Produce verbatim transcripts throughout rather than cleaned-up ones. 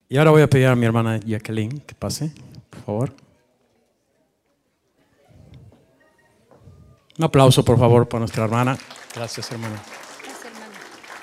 Y ahora voy a pedir a mi hermana Jacqueline que pase, por favor. Un aplauso, por favor, para nuestra hermana. Gracias, hermana. Gracias, hermana.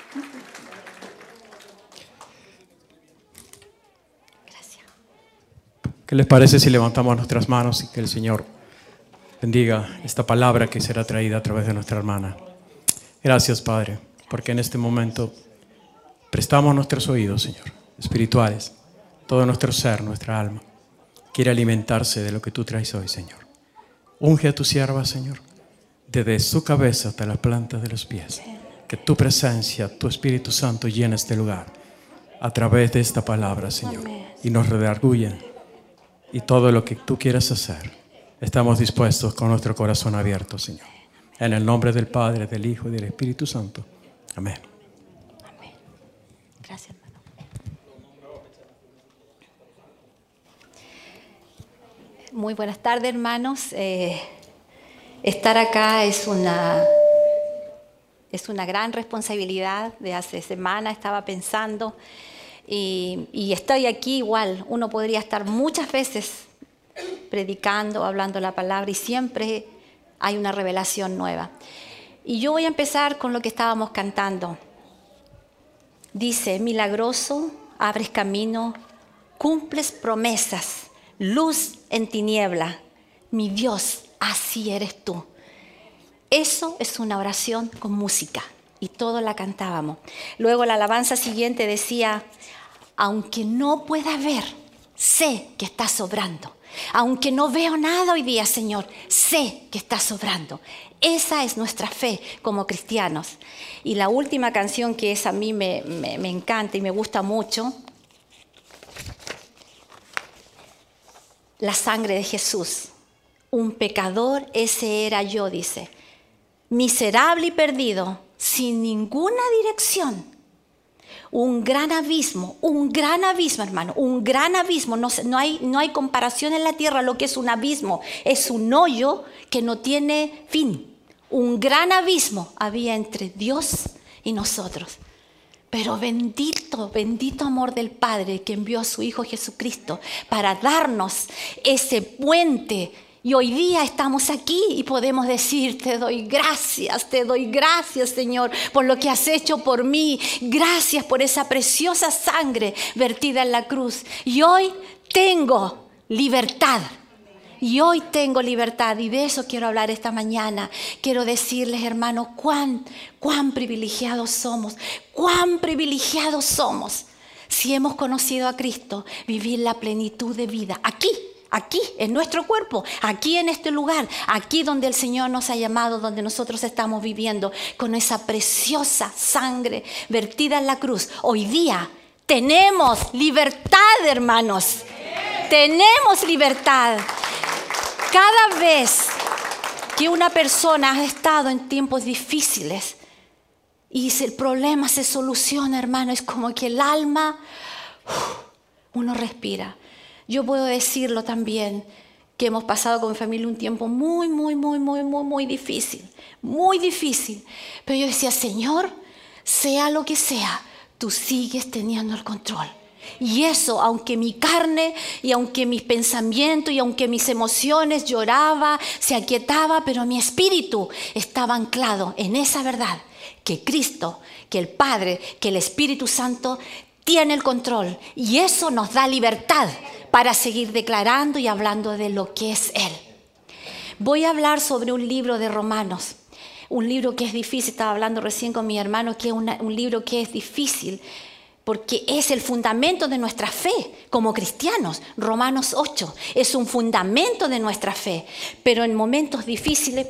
Gracias. ¿Qué les parece si levantamos nuestras manos y que el Señor bendiga esta palabra que será traída a través de nuestra hermana? Gracias, Padre, porque en este momento prestamos nuestros oídos, Señor, espirituales. Todo nuestro ser, nuestra alma, quiere alimentarse de lo que tú traes hoy, Señor. Unge a tu sierva, Señor, desde su cabeza hasta las plantas de los pies. Que tu presencia, tu Espíritu Santo llene este lugar a través de esta palabra, Señor. Y nos redarguyen. Y todo lo que tú quieras hacer, estamos dispuestos con nuestro corazón abierto, Señor. En el nombre del Padre, del Hijo y del Espíritu Santo. Amén. Amén. Gracias, hermano. Muy buenas tardes, hermanos. Eh, estar acá es una, es una gran responsabilidad. De hace semanas estaba pensando y, y estoy aquí igual. Uno podría estar muchas veces predicando, hablando la palabra y siempre hay una revelación nueva. Y yo voy a empezar con lo que estábamos cantando. Dice, milagroso, abres camino, cumples promesas. Luz en tiniebla, mi Dios, así eres tú. Eso es una oración con música y todos la cantábamos. Luego la alabanza siguiente decía, aunque no pueda ver, sé que estás sobrando. Aunque no veo nada hoy día, Señor, sé que estás sobrando. Esa es nuestra fe como cristianos. Y la última canción que es a mí me, me, me encanta y me gusta mucho, la sangre de Jesús, un pecador, ese era yo, dice, miserable y perdido, sin ninguna dirección, un gran abismo, un gran abismo, hermano, un gran abismo, no, no, hay, no hay comparación en la tierra a lo que es un abismo, es un hoyo que no tiene fin, un gran abismo había entre Dios y nosotros. Pero bendito, bendito amor del Padre que envió a su Hijo Jesucristo para darnos ese puente. Y hoy día estamos aquí y podemos decir, te doy gracias, te doy gracias, Señor, por lo que has hecho por mí. Gracias por esa preciosa sangre vertida en la cruz. Y hoy tengo libertad. Y hoy tengo libertad y de eso quiero hablar esta mañana. Quiero decirles, hermanos, cuán, cuán privilegiados somos, cuán privilegiados somos. Si hemos conocido a Cristo, vivir la plenitud de vida aquí, aquí, en nuestro cuerpo, aquí en este lugar, aquí donde el Señor nos ha llamado, donde nosotros estamos viviendo, con esa preciosa sangre vertida en la cruz. Hoy día tenemos libertad, hermanos. Tenemos libertad. Cada vez que una persona ha estado en tiempos difíciles y el problema se soluciona, hermano, es como que el alma, uno respira. Yo puedo decirlo también, que hemos pasado con mi familia un tiempo muy, muy, muy, muy, muy, muy difícil, muy difícil. Pero yo decía, Señor, sea lo que sea, tú sigues teniendo el control. Y eso, aunque mi carne y aunque mis pensamientos y aunque mis emociones lloraba, se aquietaba, pero mi espíritu estaba anclado en esa verdad, que Cristo, que el Padre, que el Espíritu Santo tiene el control. Y eso nos da libertad para seguir declarando y hablando de lo que es Él. Voy a hablar sobre un libro de Romanos, un libro que es difícil. Estaba hablando recién con mi hermano que es una, un libro que es difícil, porque es el fundamento de nuestra fe como cristianos. Romanos ocho es un fundamento de nuestra fe. Pero en momentos difíciles,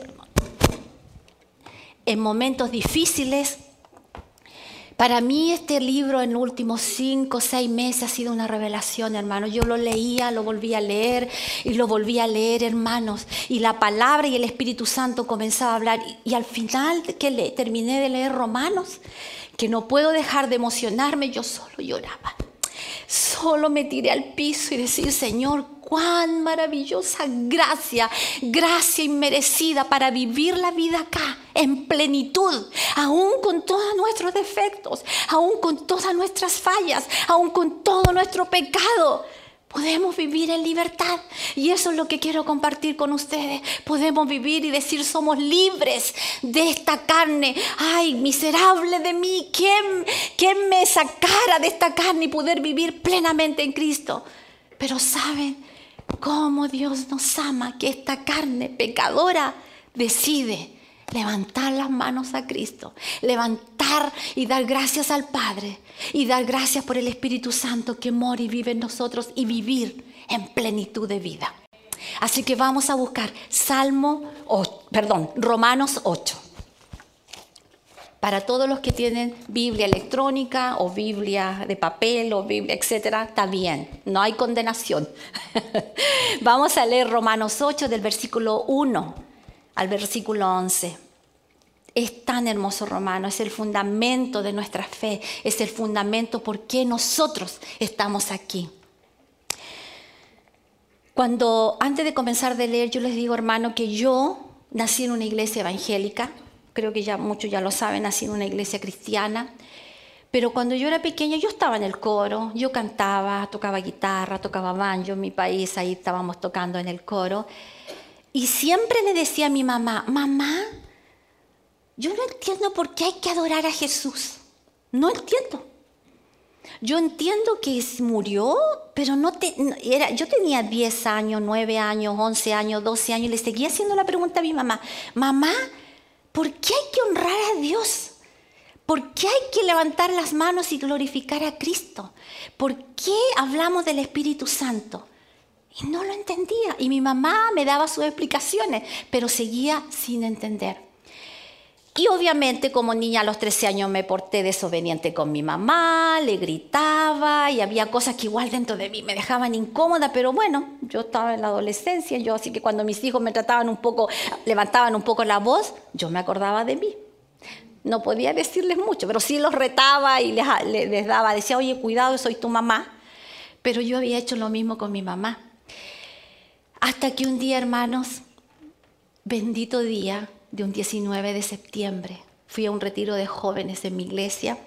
en momentos difíciles, para mí este libro en los últimos cinco o seis meses ha sido una revelación, hermanos. Yo lo leía, lo volví a leer y lo volví a leer, hermanos. Y la palabra y el Espíritu Santo comenzaba a hablar. Y, y al final que le, terminé de leer Romanos, que no puedo dejar de emocionarme, yo solo lloraba. Solo me tiré al piso y decir, Señor, cuán maravillosa gracia, gracia inmerecida para vivir la vida acá, en plenitud, aún con todos nuestros defectos, aún con todas nuestras fallas, aún con todo nuestro pecado. Podemos vivir en libertad y eso es lo que quiero compartir con ustedes. Podemos vivir y decir somos libres de esta carne. Ay, miserable de mí, ¿quién, quién me sacara de esta carne y poder vivir plenamente en Cristo? Pero ¿saben cómo Dios nos ama? Que esta carne pecadora decide levantar las manos a Cristo, levantar y dar gracias al Padre y dar gracias por el Espíritu Santo que mora y vive en nosotros y vivir en plenitud de vida. Así que vamos a buscar Salmo, ocho, perdón, Romanos ocho. Para todos los que tienen Biblia electrónica o Biblia de papel o Biblia, etcétera, está bien, no hay condenación. Vamos a leer Romanos ocho del versículo uno al versículo once. Es tan hermoso Romano, es el fundamento de nuestra fe, es el fundamento por qué nosotros estamos aquí. Cuando, antes de comenzar de leer, yo les digo, hermano, que yo nací en una iglesia evangélica, creo que ya muchos ya lo saben, nací en una iglesia cristiana, pero cuando yo era pequeña yo estaba en el coro, yo cantaba, tocaba guitarra, tocaba banjo en mi país, ahí estábamos tocando en el coro. Y siempre le decía a mi mamá, mamá, yo no entiendo por qué hay que adorar a Jesús. No entiendo. Yo entiendo que murió, pero no te, no, era, yo tenía diez años, nueve años, once años, doce años, y le seguía haciendo la pregunta a mi mamá, mamá, ¿por qué hay que honrar a Dios? ¿Por qué hay que levantar las manos y glorificar a Cristo? ¿Por qué hablamos del Espíritu Santo? Y no lo entendía. Y mi mamá me daba sus explicaciones, pero seguía sin entender. Y obviamente como niña a los trece años me porté desobediente con mi mamá, le gritaba y había cosas que igual dentro de mí me dejaban incómoda, pero bueno, yo estaba en la adolescencia, yo así que cuando mis hijos me trataban un poco, levantaban un poco la voz, yo me acordaba de mí. No podía decirles mucho, pero sí los retaba y les, les daba, decía, oye, cuidado, soy tu mamá. Pero yo había hecho lo mismo con mi mamá. Hasta que un día, hermanos, bendito día de un diecinueve de septiembre, fui a un retiro de jóvenes en mi iglesia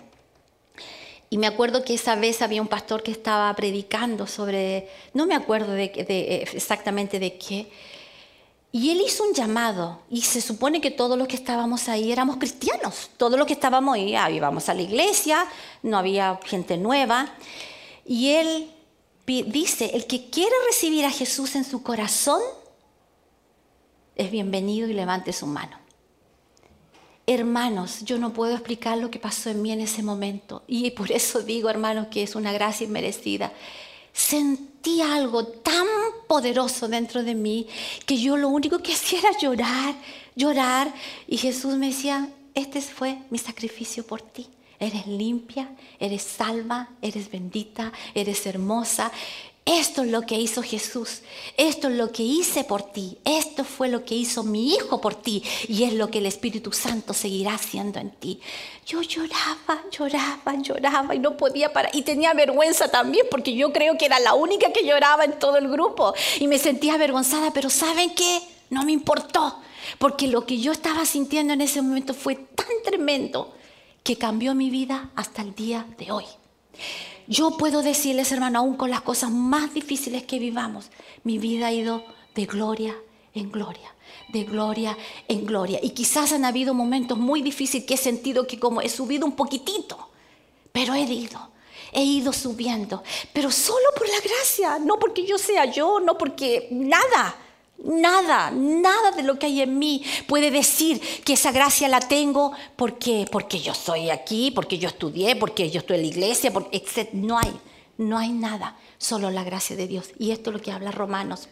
y me acuerdo que esa vez había un pastor que estaba predicando sobre, no me acuerdo de, de, exactamente de qué, y él hizo un llamado y se supone que todos los que estábamos ahí éramos cristianos, todos los que estábamos ahí, ah, íbamos a la iglesia, no había gente nueva, y él dice, el que quiere recibir a Jesús en su corazón es bienvenido y levante su mano. Hermanos, yo no puedo explicar lo que pasó en mí en ese momento y por eso digo, hermanos, que es una gracia inmerecida. Sentí algo tan poderoso dentro de mí que yo lo único que hacía era llorar, llorar y Jesús me decía, este fue mi sacrificio por ti. Eres limpia, eres salva, eres bendita, eres hermosa. Esto es lo que hizo Jesús. Esto es lo que hice por ti. Esto fue lo que hizo mi Hijo por ti. Y es lo que el Espíritu Santo seguirá haciendo en ti. Yo lloraba, lloraba, lloraba y no podía parar. Y tenía vergüenza también porque yo creo que era la única que lloraba en todo el grupo. Y me sentía avergonzada, pero ¿saben qué? No me importó. Porque lo que yo estaba sintiendo en ese momento fue tan tremendo que cambió mi vida hasta el día de hoy. Yo puedo decirles, hermano, aún con las cosas más difíciles que vivamos, mi vida ha ido de gloria en gloria, de gloria en gloria. Y quizás han habido momentos muy difíciles que he sentido que como he subido un poquitito, pero he ido, he ido subiendo, pero solo por la gracia, no porque yo sea yo, no porque nada. Nada, nada de lo que hay en mí puede decir que esa gracia la tengo porque, porque yo soy aquí, porque yo estudié, porque yo estoy en la iglesia, porque, etcétera. No hay, no hay nada, solo la gracia de Dios. Y esto es lo que habla Romanos.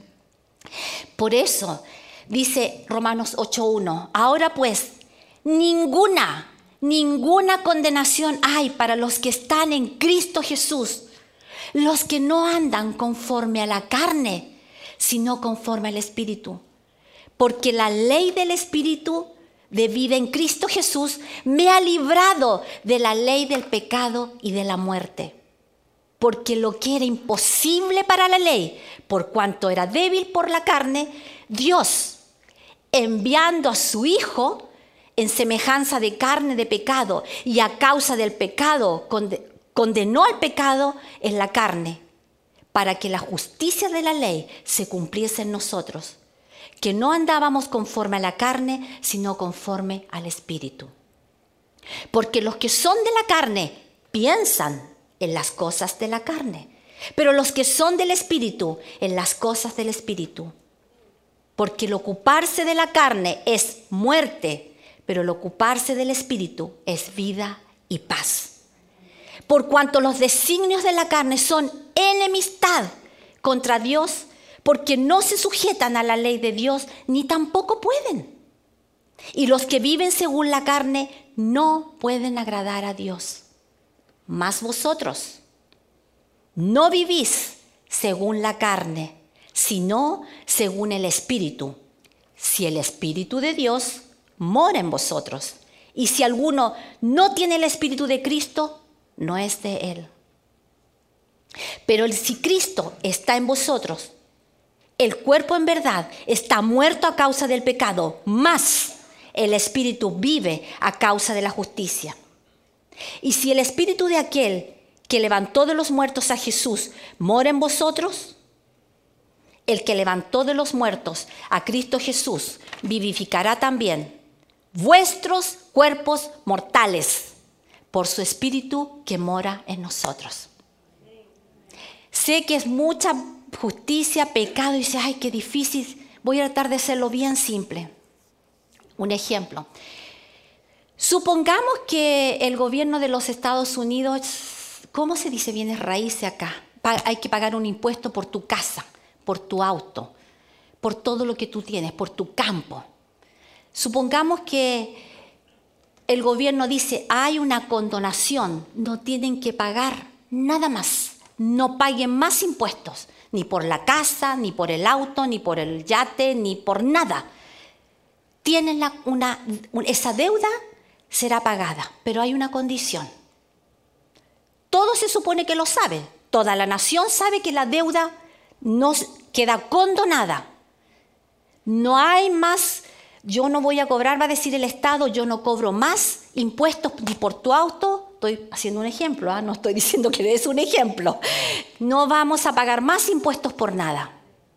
Por eso dice Romanos ocho uno, ahora pues, ninguna, ninguna condenación hay para los que están en Cristo Jesús, los que no andan conforme a la carne, sino conforme al Espíritu. Porque la ley del Espíritu de vida en Cristo Jesús me ha librado de la ley del pecado y de la muerte. Porque lo que era imposible para la ley, por cuanto era débil por la carne, Dios, enviando a su Hijo en semejanza de carne de pecado y a causa del pecado condenó al pecado en la carne para que la justicia de la ley se cumpliese en nosotros, que no andábamos conforme a la carne, sino conforme al Espíritu. Porque los que son de la carne piensan en las cosas de la carne, pero los que son del Espíritu en las cosas del Espíritu. Porque el ocuparse de la carne es muerte, pero el ocuparse del Espíritu es vida y paz. Por cuanto los designios de la carne son enemistad contra Dios, porque no se sujetan a la ley de Dios, ni tampoco pueden. Y los que viven según la carne no pueden agradar a Dios. Mas vosotros no vivís según la carne, sino según el Espíritu. Si el Espíritu de Dios mora en vosotros. Y si alguno no tiene el Espíritu de Cristo, no es de Él. Pero si Cristo está en vosotros, el cuerpo en verdad está muerto a causa del pecado, mas el Espíritu vive a causa de la justicia. Y si el Espíritu de aquel que levantó de los muertos a Jesús mora en vosotros, el que levantó de los muertos a Cristo Jesús vivificará también vuestros cuerpos mortales por su Espíritu que mora en nosotros. Sé que es mucha justicia, pecado, y dice, ay, qué difícil, voy a tratar de hacerlo bien simple. Un ejemplo. Supongamos que el gobierno de los Estados Unidos, ¿cómo se dice bienes raíces acá? Pa- hay que pagar un impuesto por tu casa, por tu auto, por todo lo que tú tienes, por tu campo. Supongamos que el gobierno dice, hay una condonación, no tienen que pagar nada más, no paguen más impuestos, ni por la casa, ni por el auto, ni por el yate, ni por nada. Tienen la, una, esa deuda será pagada, pero hay una condición. Todo se supone que lo sabe, toda la nación sabe que la deuda no queda condonada. No hay más. Yo no voy a cobrar, va a decir el Estado, yo no cobro más impuestos ni por tu auto. Estoy haciendo un ejemplo, ¿eh? No estoy diciendo que es un ejemplo. No vamos a pagar más impuestos por nada.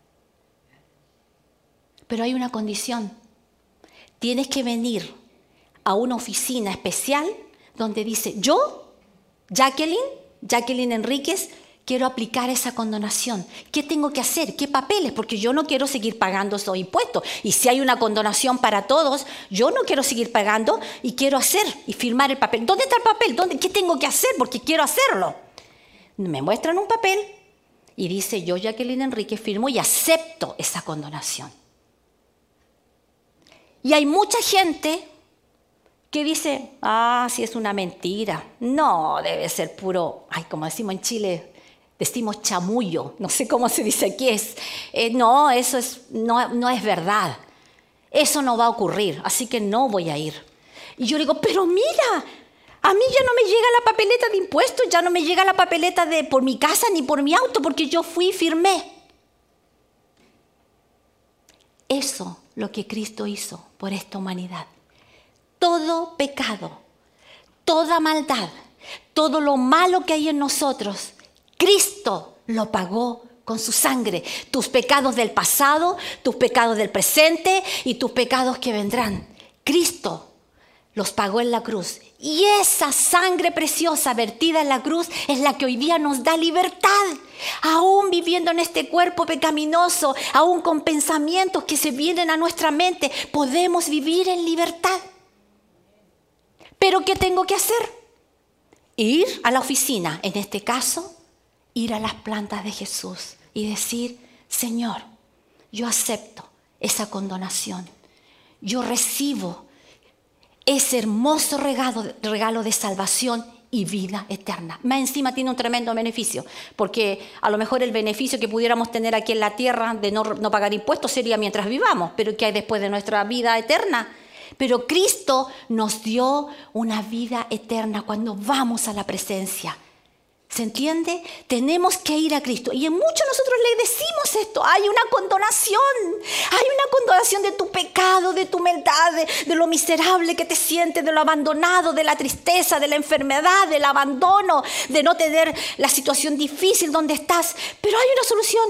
Pero hay una condición. Tienes que venir a una oficina especial donde dice, yo, Jacqueline, Jacqueline Enríquez, quiero aplicar esa condonación. ¿Qué tengo que hacer? ¿Qué papeles? Porque yo no quiero seguir pagando esos impuestos. Y si hay una condonación para todos, yo no quiero seguir pagando y quiero hacer y firmar el papel. ¿Dónde está el papel? ¿Dónde? ¿Qué tengo que hacer? Porque quiero hacerlo. Me muestran un papel y dice, yo, Jacqueline Enríquez, firmo y acepto esa condonación. Y hay mucha gente que dice, ah, sí es una mentira. No, debe ser puro, ay, como decimos en Chile, decimos chamullo, no sé cómo se dice aquí, es, eh, no, eso es, no, no es verdad, eso no va a ocurrir, así que no voy a ir. Y yo digo, pero mira, a mí ya no me llega la papeleta de impuestos, ya no me llega la papeleta de por mi casa ni por mi auto, porque yo fui y firmé. Eso lo que Cristo hizo por esta humanidad. Todo pecado, toda maldad, todo lo malo que hay en nosotros, Cristo lo pagó con su sangre. Tus pecados del pasado, tus pecados del presente y tus pecados que vendrán. Cristo los pagó en la cruz. Y esa sangre preciosa vertida en la cruz es la que hoy día nos da libertad. Aún viviendo en este cuerpo pecaminoso, aún con pensamientos que se vienen a nuestra mente, podemos vivir en libertad. ¿Pero qué tengo que hacer? Ir a la oficina, en este caso, ir a las plantas de Jesús y decir, Señor, yo acepto esa condonación. Yo recibo ese hermoso regalo, regalo de salvación y vida eterna. Más encima tiene un tremendo beneficio, porque a lo mejor el beneficio que pudiéramos tener aquí en la tierra de no, no pagar impuestos sería mientras vivamos, pero ¿qué hay después de nuestra vida eterna? Pero Cristo nos dio una vida eterna cuando vamos a la presencia. ¿Se entiende? Tenemos que ir a Cristo. Y en muchos nosotros le decimos esto. Hay una condonación. Hay una condonación de tu pecado, de tu maldad, de, de lo miserable que te sientes, de lo abandonado, de la tristeza, de la enfermedad, del abandono, de no tener la situación difícil donde estás. Pero hay una solución.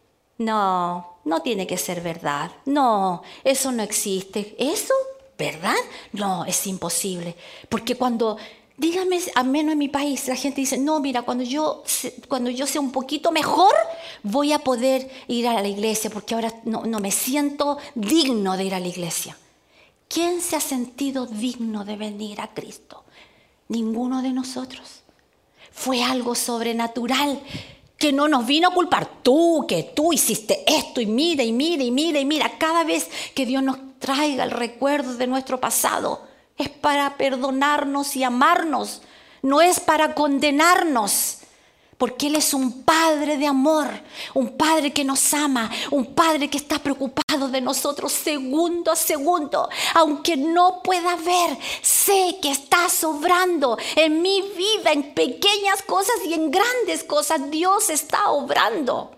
No, no tiene que ser verdad. No, eso no existe. ¿Eso? ¿Verdad? No, es imposible. Porque cuando... Dígame, al menos en mi país, la gente dice, no, mira, cuando yo, cuando yo sea un poquito mejor, voy a poder ir a la iglesia, porque ahora no, no me siento digno de ir a la iglesia. ¿Quién se ha sentido digno de venir a Cristo? Ninguno de nosotros. Fue algo sobrenatural que no nos vino a culpar. Tú, que tú hiciste esto, y mira, y mira, y mira, y mira. Cada vez que Dios nos traiga el recuerdo de nuestro pasado, es para perdonarnos y amarnos, no es para condenarnos, porque Él es un Padre de amor, un Padre que nos ama, un Padre que está preocupado de nosotros segundo a segundo. Aunque no pueda ver, sé que está obrando en mi vida, en pequeñas cosas y en grandes cosas. Dios está obrando.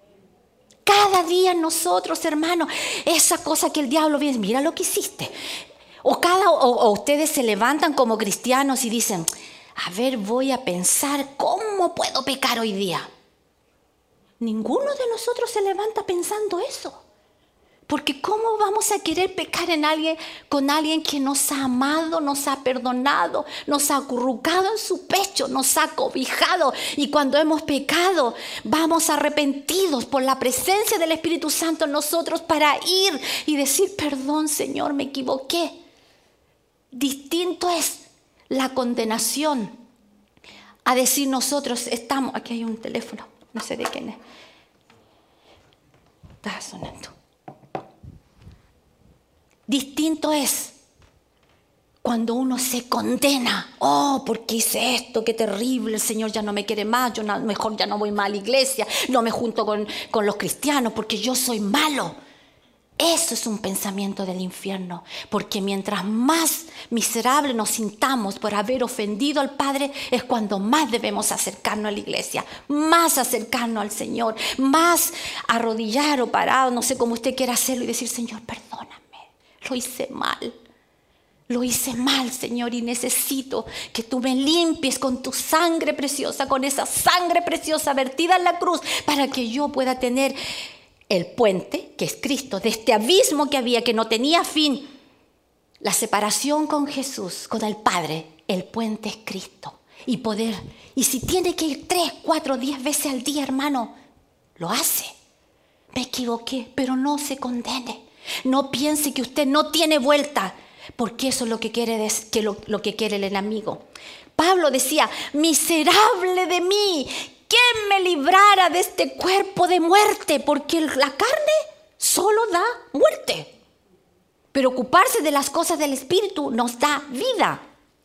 Cada día nosotros, hermanos, esa cosa que el diablo viene, mira lo que hiciste. O, cada, o, o ustedes se levantan como cristianos y dicen, a ver, voy a pensar cómo puedo pecar hoy día. Ninguno de nosotros se levanta pensando eso. Porque ¿cómo vamos a querer pecar en alguien, con alguien que nos ha amado, nos ha perdonado, nos ha acurrucado en su pecho, nos ha cobijado? Y cuando hemos pecado, vamos arrepentidos por la presencia del Espíritu Santo en nosotros para ir y decir, perdón, Señor, me equivoqué. Distinto es la condenación a decir nosotros estamos... Aquí hay un teléfono, no sé de quién es. Está sonando. Distinto es cuando uno se condena. Oh, ¿por qué hice esto? Qué terrible, el Señor ya no me quiere más, yo no, mejor ya no voy más a la iglesia, no me junto con, con los cristianos porque yo soy malo. Eso es un pensamiento del infierno, porque mientras más miserables nos sintamos por haber ofendido al Padre, es cuando más debemos acercarnos a la iglesia, más acercarnos al Señor, más arrodillar o parar, no sé cómo usted quiera hacerlo, y decir, Señor, perdóname, lo hice mal. Lo hice mal, Señor, y necesito que tú me limpies con tu sangre preciosa, con esa sangre preciosa vertida en la cruz, para que yo pueda tener el puente, que es Cristo, de este abismo que había, que no tenía fin. La separación con Jesús, con el Padre, el puente es Cristo. Y poder, y si tiene que ir tres, cuatro, diez veces al día, hermano, lo hace. Me equivoqué, pero no se condene. No piense que usted no tiene vuelta, porque eso es lo que quiere, que lo, lo que quiere el enemigo. Pablo decía, miserable de mí, ¿quién me librara de este cuerpo de muerte? Porque la carne solo da muerte. Pero ocuparse de las cosas del Espíritu nos da vida.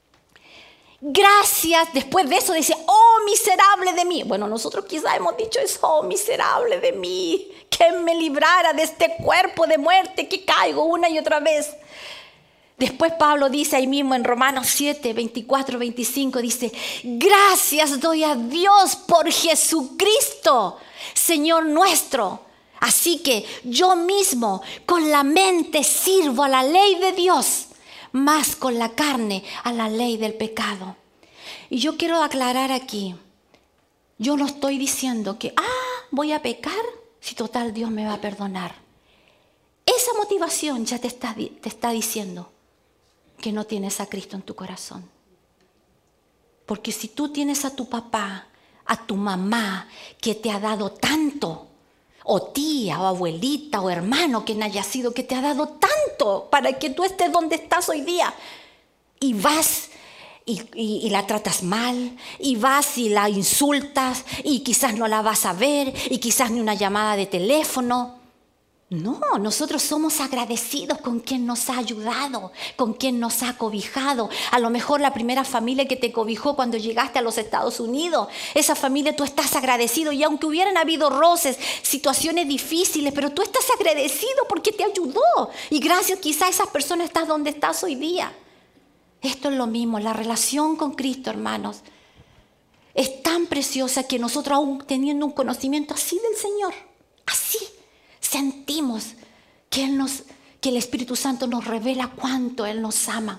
Gracias, después de eso dice, oh miserable de mí. Bueno, nosotros quizá hemos dicho eso, oh miserable de mí. ¿Quién me librara de este cuerpo de muerte que caigo una y otra vez? Después Pablo dice ahí mismo en Romanos siete, veinticuatro, veinticinco, dice, gracias doy a Dios por Jesucristo, Señor nuestro. Así que yo mismo con la mente sirvo a la ley de Dios, más con la carne a la ley del pecado. Y yo quiero aclarar aquí, yo no estoy diciendo que, ah, voy a pecar, si total Dios me va a perdonar. Esa motivación ya te está, te está diciendo que no tienes a Cristo en tu corazón. Porque si tú tienes a tu papá, a tu mamá, que te ha dado tanto, o tía, o abuelita, o hermano que haya sido, que te ha dado tanto para que tú estés donde estás hoy día, y vas y, y, y la tratas mal, y vas y la insultas, y quizás no la vas a ver, y quizás ni una llamada de teléfono. No, nosotros somos agradecidos con quien nos ha ayudado, con quien nos ha cobijado. A lo mejor la primera familia que te cobijó cuando llegaste a los Estados Unidos, esa familia tú estás agradecido, y aunque hubieran habido roces, situaciones difíciles, pero tú estás agradecido porque te ayudó, y gracias quizás a esas personas estás donde estás hoy día. Esto es lo mismo, la relación con Cristo, hermanos. es tan preciosa que nosotros, aún teniendo un conocimiento así del Señor, así sentimos que, Él nos, que el Espíritu Santo nos revela cuánto Él nos ama.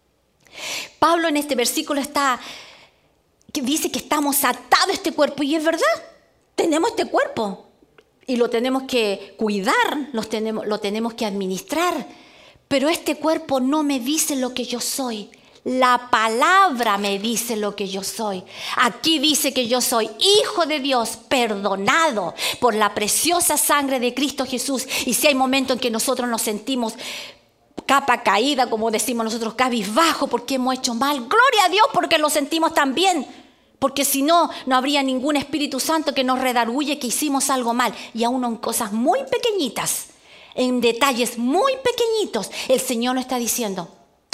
Pablo en este versículo está, que dice que estamos atados a este cuerpo, y es verdad, tenemos este cuerpo y lo tenemos que cuidar, lo tenemos, lo tenemos que administrar, pero este cuerpo no me dice lo que yo soy. La palabra me dice lo que yo soy. Aquí dice que yo soy hijo de Dios, perdonado por la preciosa sangre de Cristo Jesús. Y si hay momentos en que nosotros nos sentimos capa caída, como decimos nosotros, cabizbajo porque hemos hecho mal, gloria a Dios porque lo sentimos también. Porque si no, no habría ningún Espíritu Santo que nos redarguye que hicimos algo mal. Y aún en cosas muy pequeñitas, en detalles muy pequeñitos, el Señor nos está diciendo: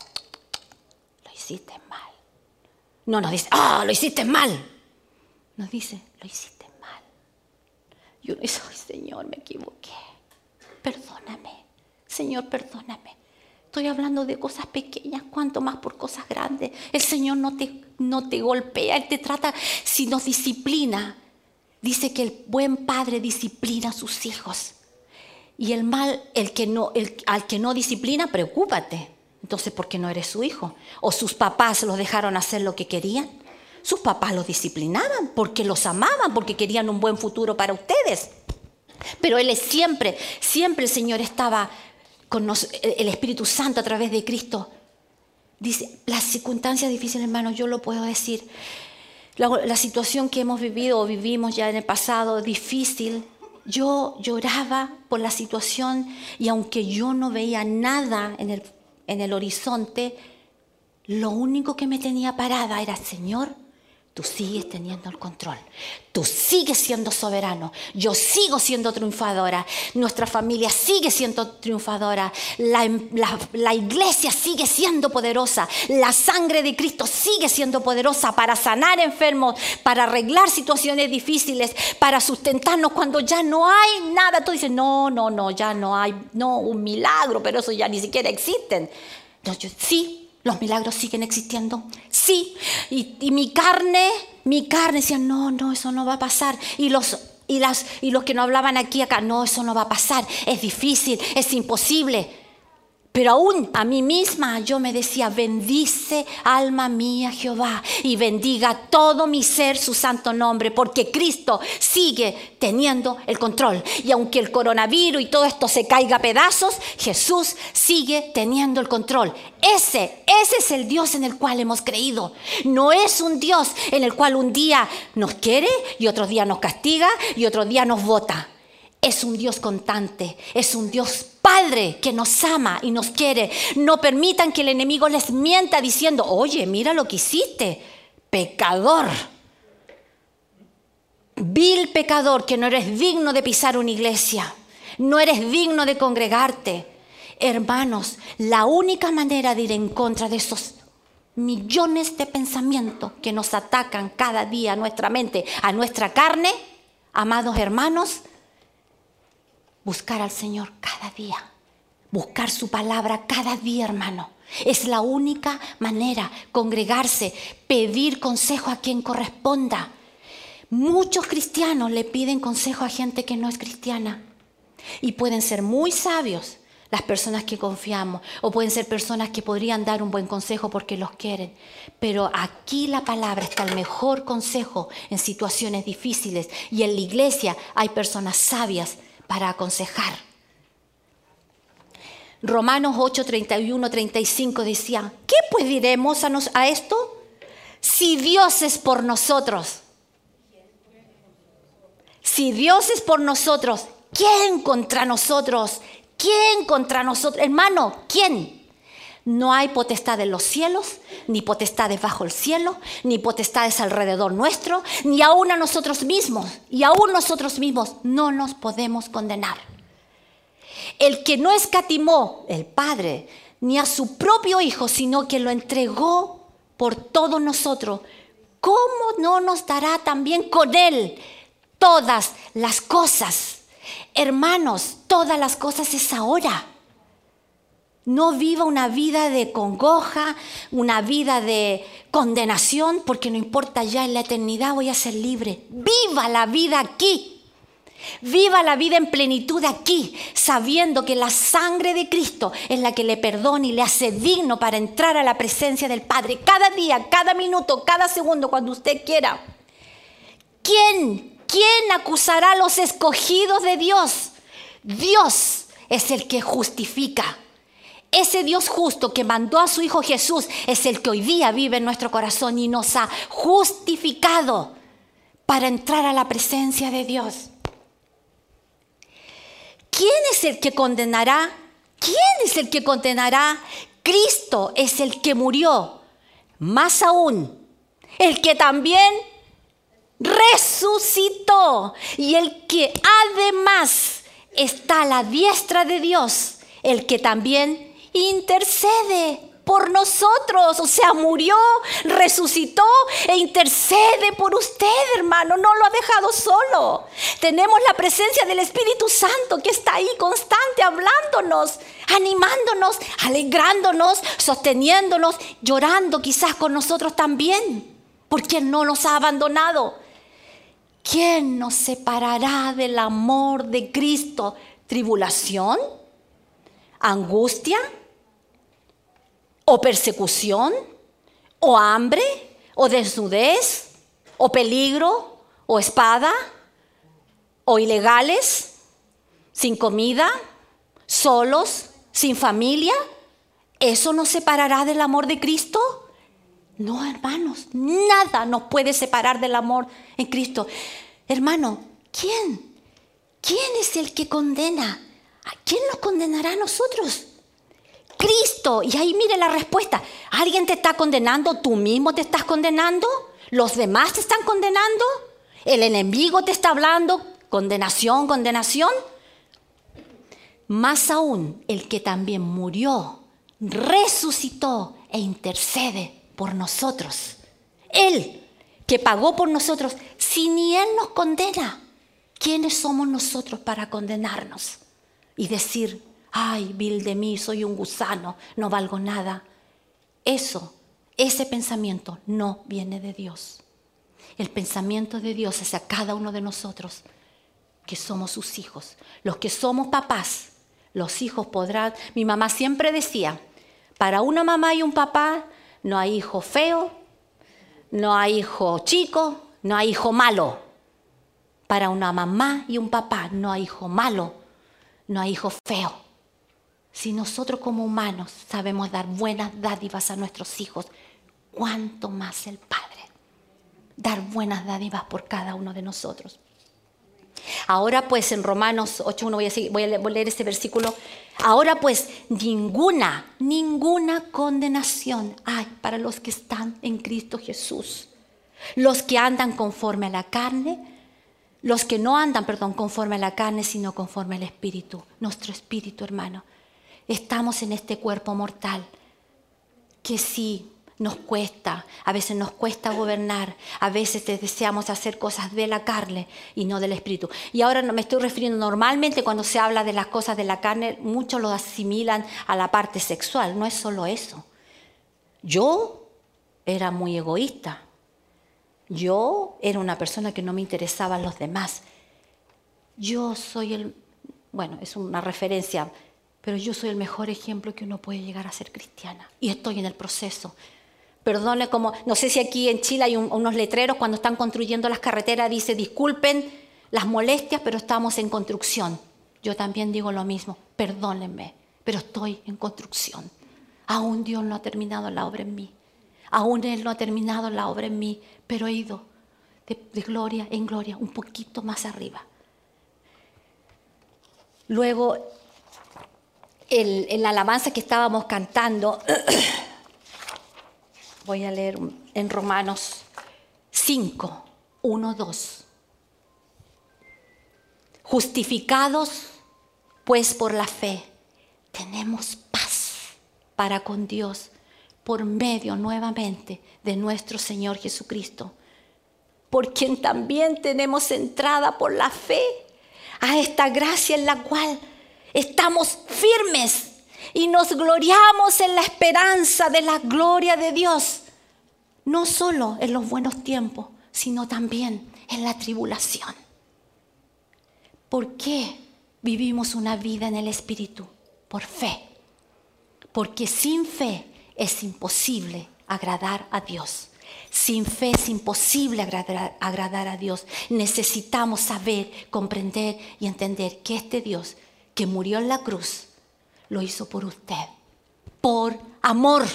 hiciste mal. No nos dice, ah, oh, lo hiciste mal. Nos dice, lo hiciste mal. Y uno dice, ay, Señor, me equivoqué. Perdóname. Señor, perdóname. Estoy hablando de cosas pequeñas, cuanto más por cosas grandes. El Señor no te, no te golpea, Él te trata, si nos disciplina. Dice que el buen padre disciplina a sus hijos. Y el mal, el que no, el, al que no disciplina, preocúpate. Entonces, ¿por qué no eres su hijo? ¿O sus papás los dejaron hacer lo que querían? Sus papás los disciplinaban porque los amaban, porque querían un buen futuro para ustedes. Pero Él es siempre, siempre el Señor estaba con nosotros, el Espíritu Santo a través de Cristo. Dice, las circunstancias difíciles, hermanos, yo lo puedo decir. La, la situación que hemos vivido o vivimos ya en el pasado, difícil. Yo lloraba por la situación y aunque yo no veía nada en el en el horizonte, lo único que me tenía parada era: Señor, tú sigues teniendo el control, tú sigues siendo soberano, yo sigo siendo triunfadora, nuestra familia sigue siendo triunfadora, la, la, la iglesia sigue siendo poderosa, la sangre de Cristo sigue siendo poderosa para sanar enfermos, para arreglar situaciones difíciles, para sustentarnos cuando ya no hay nada. Tú dices, no, no, no, ya no hay, no, un milagro, pero eso ya ni siquiera existen. No, yo, sí. Los milagros siguen existiendo, sí. Y, y mi carne, mi carne decía, no, no, eso no va a pasar. Y los, y, las, y los que no hablaban aquí, acá, no, eso no va a pasar. Es difícil, es imposible. Pero aún a mí misma yo me decía, bendice alma mía Jehová y bendiga todo mi ser su santo nombre, porque Cristo sigue teniendo el control. Y aunque el coronavirus y todo esto se caiga a pedazos, Jesús sigue teniendo el control. Ese, ese es el Dios en el cual hemos creído. No es un Dios en el cual un día nos quiere y otro día nos castiga y otro día nos bota. Es un Dios constante, es un Dios Padre que nos ama y nos quiere. No permitan que el enemigo les mienta diciendo, oye, mira lo que hiciste, pecador. Vil pecador, que no eres digno de pisar una iglesia, no eres digno de congregarte. Hermanos, la única manera de ir en contra de esos millones de pensamientos que nos atacan cada día a nuestra mente, a nuestra carne, amados hermanos, buscar al Señor cada día, buscar su palabra cada día, hermano. Es la única manera, congregarse, pedir consejo a quien corresponda. Muchos cristianos le piden consejo a gente que no es cristiana y pueden ser muy sabios las personas que confiamos, o pueden ser personas que podrían dar un buen consejo porque los quieren. Pero aquí la palabra está el mejor consejo en situaciones difíciles, y en la iglesia hay personas sabias para aconsejar. Romanos ocho, treinta y uno, treinta y cinco decía, ¿qué pues diremos a, nos, a esto? Si Dios es por nosotros. Si Dios es por nosotros, ¿quién contra nosotros? ¿Quién contra nosotros? Hermano, ¿quién? No hay potestad en los cielos, ni potestades bajo el cielo, ni potestades alrededor nuestro, ni aún a nosotros mismos. Y aún nosotros mismos no nos podemos condenar. El que no escatimó, el Padre, ni a su propio Hijo, sino que lo entregó por todos nosotros, ¿cómo no nos dará también con Él todas las cosas? Hermanos, todas las cosas es ahora. No viva una vida de congoja, una vida de condenación, porque no importa, ya en la eternidad voy a ser libre. Viva la vida aquí. Viva la vida en plenitud aquí, sabiendo que la sangre de Cristo es la que le perdona y le hace digno para entrar a la presencia del Padre. Cada día, cada minuto, cada segundo, cuando usted quiera. ¿Quién, quién acusará a los escogidos de Dios? Dios es el que justifica. Ese Dios justo que mandó a su Hijo Jesús es el que hoy día vive en nuestro corazón y nos ha justificado para entrar a la presencia de Dios. ¿Quién es el que condenará? ¿Quién es el que condenará? Cristo es el que murió. Más aún, el que también resucitó y el que además está a la diestra de Dios, el que también intercede por nosotros, o sea, murió, resucitó e intercede por usted, hermano, no lo ha dejado solo. Tenemos la presencia del Espíritu Santo que está ahí constante, hablándonos, animándonos, alegrándonos, sosteniéndonos, llorando quizás con nosotros también, porque Él no nos ha abandonado. ¿Quién nos separará del amor de Cristo? ¿Tribulación? ¿Angustia? ¿O persecución? ¿O hambre? ¿O desnudez? ¿O peligro? ¿O espada? ¿O ilegales? ¿Sin comida? ¿Solos? ¿Sin familia? ¿Eso nos separará del amor de Cristo? No, hermanos, nada nos puede separar del amor en Cristo. Hermano, ¿quién? ¿Quién es el que condena? ¿A quién nos condenará a nosotros? Cristo. Y ahí mire la respuesta. ¿Alguien te está condenando? ¿Tú mismo te estás condenando? ¿Los demás te están condenando? ¿El enemigo te está hablando? ¿Condenación, condenación? Más aún, el que también murió, resucitó e intercede por nosotros. Él que pagó por nosotros, si ni Él nos condena, ¿quiénes somos nosotros para condenarnos? Y decir, ay, vil de mí, soy un gusano, no valgo nada. Eso, ese pensamiento no viene de Dios. El pensamiento de Dios hacia cada uno de nosotros, que somos sus hijos. Los que somos papás, los hijos podrán... Mi mamá siempre decía, para una mamá y un papá no hay hijo feo, no hay hijo chico, no hay hijo malo. Para una mamá y un papá no hay hijo malo, no hay hijo feo. Si nosotros como humanos sabemos dar buenas dádivas a nuestros hijos, ¿cuánto más el Padre? Dar buenas dádivas por cada uno de nosotros. Ahora pues en Romanos ocho uno voy a, seguir, voy a leer este versículo. Ahora pues ninguna, ninguna condenación hay para los que están en Cristo Jesús. Los que andan conforme a la carne, los que no andan, perdón, conforme a la carne, sino conforme al Espíritu. Nuestro Espíritu, hermano. Estamos en este cuerpo mortal que sí nos cuesta, a veces nos cuesta gobernar, a veces deseamos hacer cosas de la carne y no del Espíritu. Y ahora me estoy refiriendo normalmente cuando se habla de las cosas de la carne, muchos lo asimilan a la parte sexual, no es solo eso. Yo era muy egoísta, yo era una persona que no me interesaban los demás. Yo soy el, bueno, es una referencia, pero yo soy el mejor ejemplo que uno puede llegar a ser cristiana. Y estoy en el proceso. Perdone, como, no sé si aquí en Chile hay un, unos letreros cuando están construyendo las carreteras, dice, disculpen las molestias, pero estamos en construcción. Yo también digo lo mismo, perdónenme, pero estoy en construcción. Aún Dios no ha terminado la obra en mí. Aún Él no ha terminado la obra en mí, pero he ido de, de gloria en gloria, un poquito más arriba. Luego, el, en la alabanza que estábamos cantando, voy a leer en Romanos cinco, uno, dos. Justificados, pues por la fe, tenemos paz para con Dios por medio nuevamente de nuestro Señor Jesucristo, por quien también tenemos entrada por la fe a esta gracia en la cual estamos firmes y nos gloriamos en la esperanza de la gloria de Dios, no solo en los buenos tiempos, sino también en la tribulación. ¿Por qué vivimos una vida en el Espíritu? Por fe. Porque sin fe es imposible agradar a Dios. Sin fe es imposible agradar, agradar a Dios. Necesitamos saber, comprender y entender que este Dios que murió en la cruz lo hizo por usted, por amor.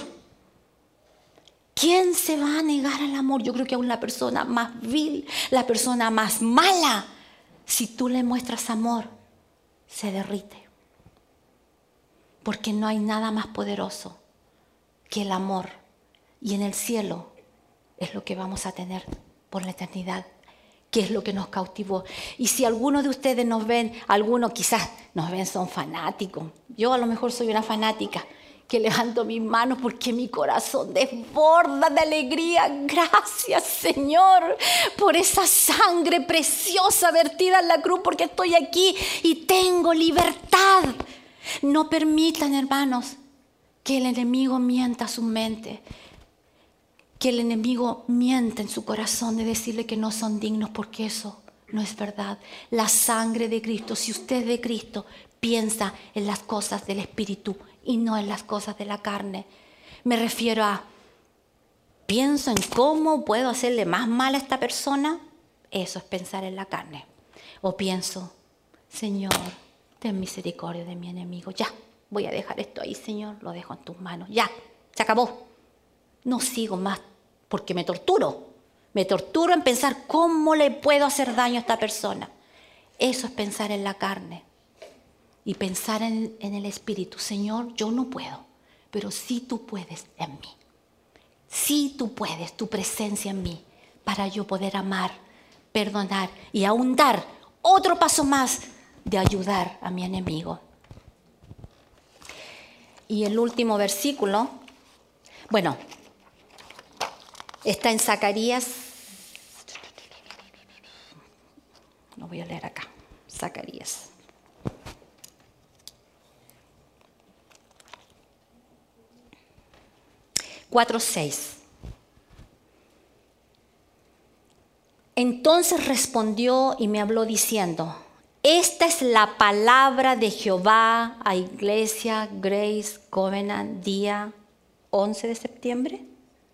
¿Quién se va a negar al amor? Yo creo que aún la persona más vil, la persona más mala, si tú le muestras amor, se derrite. Porque no hay nada más poderoso que el amor. Y en el cielo es lo que vamos a tener por la eternidad, que es lo que nos cautivó. Y si algunos de ustedes nos ven, algunos quizás nos ven, son fanáticos. Yo a lo mejor soy una fanática que levanto mis manos porque mi corazón desborda de alegría. Gracias, Señor, por esa sangre preciosa vertida en la cruz, porque estoy aquí y tengo libertad. No permitan, hermanos, que el enemigo mienta su mente, que el enemigo mienta en su corazón de decirle que no son dignos, porque eso no es verdad. La sangre de Cristo, si usted es de Cristo, piensa en las cosas del Espíritu y no en las cosas de la carne. Me refiero a, pienso en cómo puedo hacerle más mal a esta persona. Eso es pensar en la carne. O pienso, Señor, ten misericordia de mi enemigo. Ya, voy a dejar esto ahí, Señor, lo dejo en tus manos. Ya, se acabó. No sigo más porque me torturo. Me torturo en pensar cómo le puedo hacer daño a esta persona. Eso es pensar en la carne. Y pensar en, en el Espíritu. Señor, yo no puedo, pero sí tú puedes en mí. Sí tú puedes, tu presencia en mí, para yo poder amar, perdonar y aún dar otro paso más de ayudar a mi enemigo. Y el último versículo, bueno, está en Zacarías. Lo voy a leer acá. Zacarías. cuatro seis. Entonces respondió y me habló diciendo: esta es la palabra de Jehová a Iglesia Grace Covenant, día once de septiembre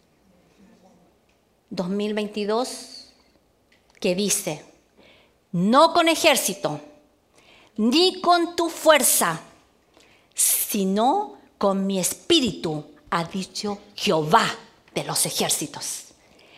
dos mil veintidós, que dice: no con ejército, ni con tu fuerza, sino con mi espíritu, ha dicho Jehová de los ejércitos.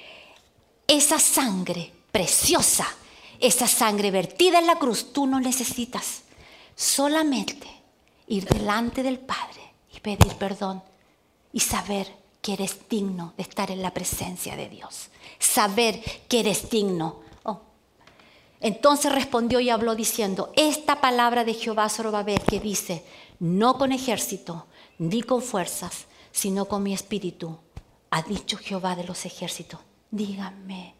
Esa sangre preciosa, esa sangre vertida en la cruz, tú no necesitas solamente ir delante del Padre y pedir perdón y saber que eres digno de estar en la presencia de Dios. Saber que eres digno. Oh. Entonces respondió y habló diciendo: esta palabra de Jehová Zorobabel que dice: no con ejército ni con fuerzas, sino con mi espíritu, ha dicho Jehová de los ejércitos. Díganme,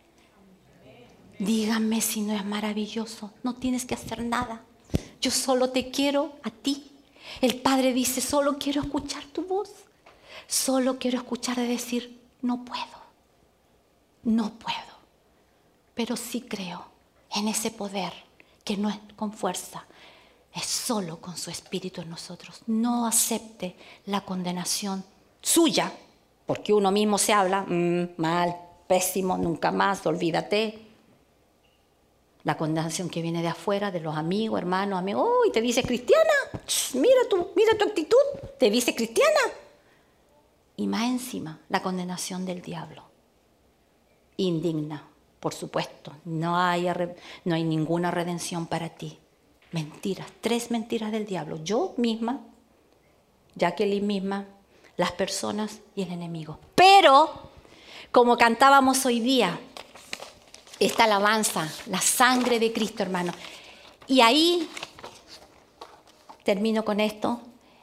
díganme si no es maravilloso. No tienes que hacer nada. Yo solo te quiero a ti. El Padre dice: solo quiero escuchar tu voz. Solo quiero escuchar de decir: no puedo, no puedo. Pero sí creo en ese poder que no es con fuerza, es solo con su espíritu en nosotros. No acepte la condenación suya, porque uno mismo se habla, mmm, mal, pésimo, nunca más, olvídate. La condenación que viene de afuera, de los amigos, hermanos, amigos. ¡Oh! Y te dice cristiana. Mira tu, mira tu actitud. Te dice cristiana. Y más encima, la condenación del diablo. Indigna, por supuesto. No hay, no hay ninguna redención para ti. Mentiras, tres mentiras del diablo. Yo misma, Jacqueline misma, las personas y el enemigo. Pero, como cantábamos hoy día, esta alabanza, la sangre de Cristo, hermano. Y ahí, termino con esto,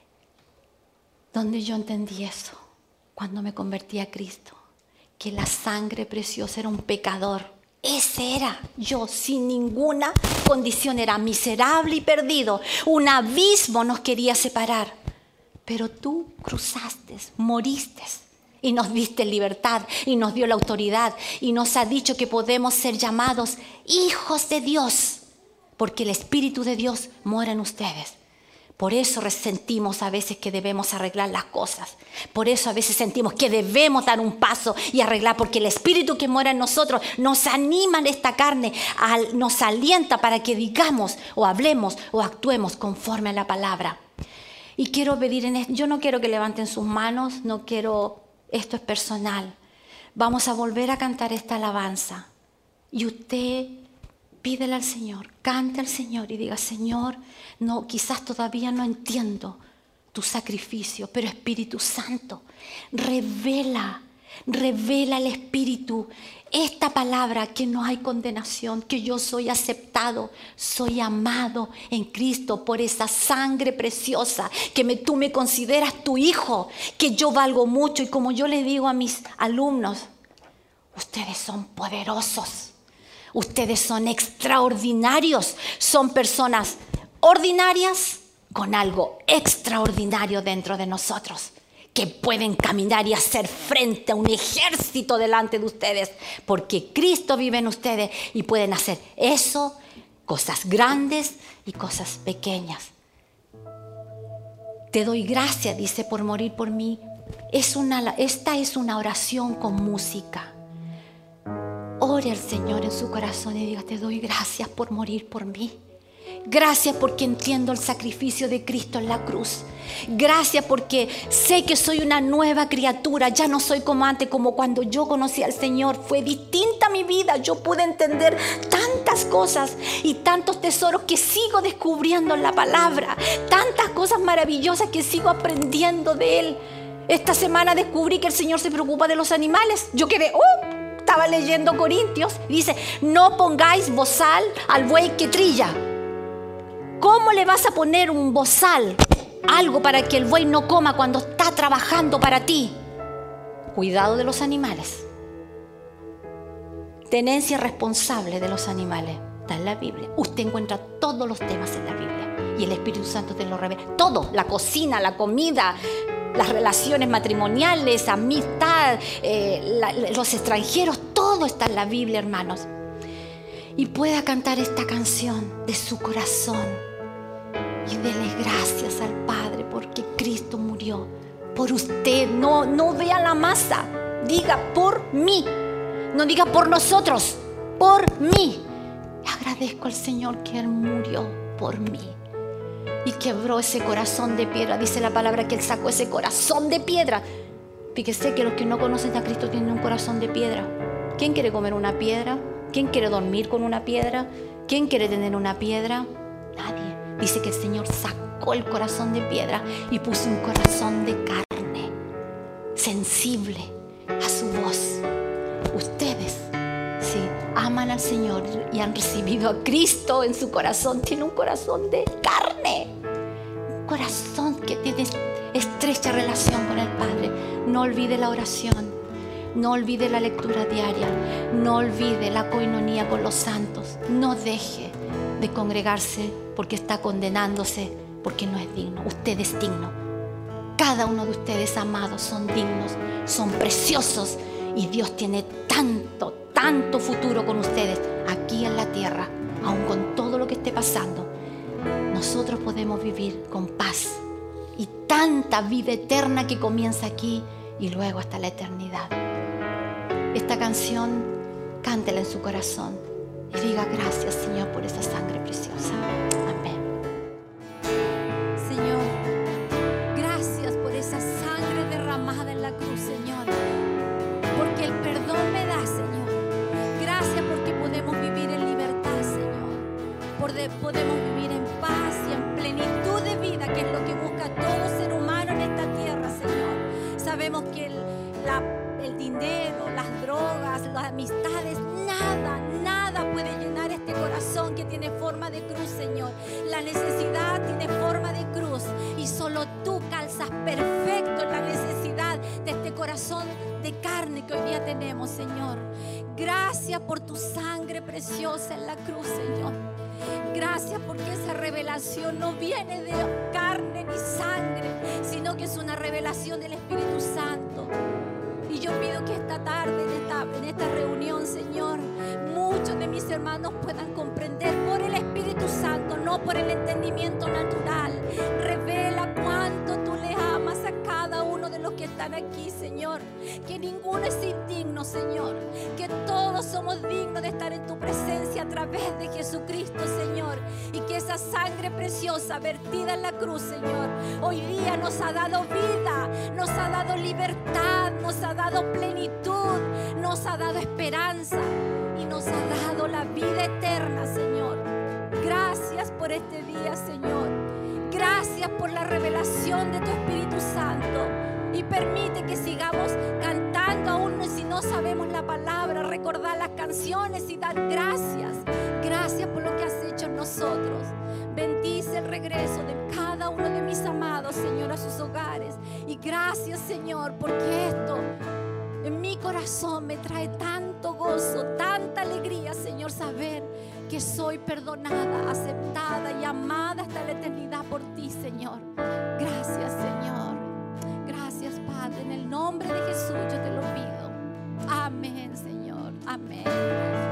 donde yo entendí eso, cuando me convertí a Cristo, que la sangre preciosa era un pecador. Ese era yo, sin ninguna condición, era miserable y perdido. Un abismo nos quería separar. pero tú cruzaste, moriste y nos diste libertad y nos dio la autoridad y nos ha dicho que podemos ser llamados hijos de Dios porque el Espíritu de Dios mora en ustedes. Por eso resentimos a veces que debemos arreglar las cosas. Por eso a veces sentimos que debemos dar un paso y arreglar, porque el Espíritu que mora en nosotros nos anima en esta carne, nos alienta para que digamos o hablemos o actuemos conforme a la palabra. Y quiero pedir en esto, yo no quiero que levanten sus manos, no quiero, esto es personal. Vamos a volver a cantar esta alabanza. Y usted pídele al Señor, cante al Señor y diga: Señor, no, quizás todavía no entiendo tu sacrificio, pero Espíritu Santo, revela, revela el Espíritu esta palabra, que no hay condenación, que yo soy aceptado, soy amado en Cristo por esa sangre preciosa, que me, tú me consideras tu hijo, que yo valgo mucho. Y como yo le digo a mis alumnos, ustedes son poderosos, ustedes son extraordinarios, son personas ordinarias con algo extraordinario dentro de nosotros, que pueden caminar y hacer frente a un ejército delante de ustedes, porque Cristo vive en ustedes y pueden hacer eso, cosas grandes y cosas pequeñas. Te doy gracias, dice, por morir por mí. Es una, esta es una oración con música. Ore al Señor en su corazón y diga: te doy gracias por morir por mí. Gracias porque entiendo el sacrificio de Cristo en la cruz. Gracias porque sé que soy una nueva criatura. Ya no soy como antes, como cuando yo conocí al Señor. Fue distinta mi vida. Yo pude entender tantas cosas y tantos tesoros que sigo descubriendo en la palabra. Tantas cosas maravillosas que sigo aprendiendo de Él. Esta semana descubrí que el Señor se preocupa de los animales. Yo quedé, oh, estaba leyendo Corintios. Dice: no pongáis bozal al buey que trilla. ¿Cómo le vas a poner un bozal, algo para que el buey no coma cuando está trabajando para ti? Cuidado de los animales. Tenencia responsable de los animales. Está en la Biblia. Usted encuentra todos los temas en la Biblia. Y el Espíritu Santo te lo revela. Todo. La cocina, la comida, las relaciones matrimoniales, amistad, eh, la, los extranjeros. Todo está en la Biblia, hermanos. Y pueda cantar esta canción de su corazón y dele gracias al Padre porque Cristo murió por usted. No, no vea la masa, diga por mí, no diga por nosotros, por mí. Agradezco al Señor que Él murió por mí y quebró ese corazón de piedra. Dice la palabra que Él sacó ese corazón de piedra. Fíjese que los que no conocen a Cristo tienen un corazón de piedra. ¿Quién quiere comer una piedra? ¿Quién quiere dormir con una piedra? ¿Quién quiere tener una piedra? Nadie. Dice que el Señor sacó el corazón de piedra y puso un corazón de carne, sensible a su voz. Ustedes, si aman al Señor y han recibido a Cristo en su corazón, tienen un corazón de carne, un corazón que tiene estrecha relación con el Padre. No olvide la oración. No olvide la lectura diaria, no olvide la coinonía con los santos, no deje de congregarse porque está condenándose, porque no es digno. Usted es digno. Cada uno de ustedes, amados, son dignos, son preciosos y Dios tiene tanto, tanto futuro con ustedes aquí en la tierra, aun con todo lo que esté pasando. Nosotros podemos vivir con paz y tanta vida eterna que comienza aquí y luego hasta la eternidad. Esta canción, cántela en su corazón y diga: gracias, Señor, por esa sangre preciosa. Amén. Señor, gracias por esa sangre derramada en la cruz, Señor, porque el perdón me da, Señor. Gracias porque podemos vivir en libertad, Señor. Porque podemos vivir en paz y en plenitud de vida, que es lo que busca todo ser humano en esta tierra, Señor. Sabemos que el, la el dinero, las drogas, las amistades, nada, nada puede llenar este corazón que tiene forma de cruz, Señor. La necesidad tiene forma de cruz y solo tú calzas perfecto en la necesidad de este corazón de carne que hoy día tenemos, Señor. Gracias por tu sangre preciosa en la cruz, Señor. Gracias porque esa revelación no viene de carne ni sangre, sino que es una revelación del Espíritu Santo. Y yo pido que esta tarde, en esta, en esta reunión, Señor, muchos de mis hermanos puedan comprender por el Espíritu Santo, no por el entendimiento natural. Revela cuánto tú le amas a cada uno de los que están aquí, Señor. Que ninguno es indigno, Señor. Que todos somos dignos de estar en tu presencia a través de Jesucristo, Señor. Y que esa sangre preciosa vertida en la cruz, Señor, hoy día nos ha dado vida, nos ha dado libertad, nos ha dado plenitud, nos ha dado esperanza y nos ha dado la vida eterna, Señor. Gracias por este día, Señor. Gracias por la revelación de tu Espíritu Santo. Y permite que sigamos cantando aún si no sabemos la palabra, recordar las canciones y dar gracias. Gracias por lo que has hecho en nosotros. Bendice el regreso de cada uno de mis amados, Señor, a sus hogares. Y gracias, Señor, porque esto en mi corazón me trae tanto gozo, tanta alegría, Señor, saber que soy perdonada, aceptada y amada hasta la eternidad por ti, Señor. Gracias, Señor. Gracias, Padre. En el nombre de Jesús yo te lo pido. Amén, Señor. Amén.